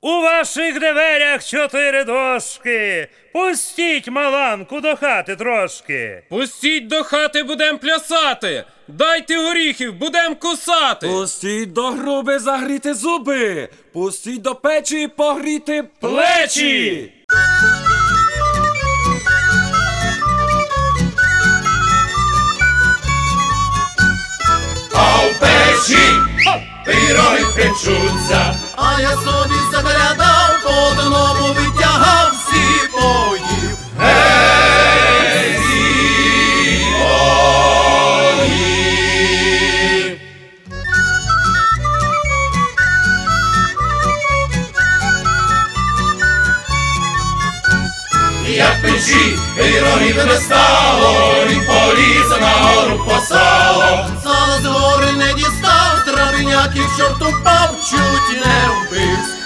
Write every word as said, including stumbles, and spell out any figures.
У ваших дверях чотири дошки. Пустіть маланку до хати трошки. Пустіть до хати, будем плясати. Дайте горіхів, будем кусати. Пустіть до груби загріти зуби. Пустіть до печі погріти Плечі! А в печі пироги печуться, А я собі заглядав, по одному витягав, всі поїв. як печі пирогів не стало, він поліз на гору по сало. Сало з гори не дістав, травняків чорт упав, чуть не вбив.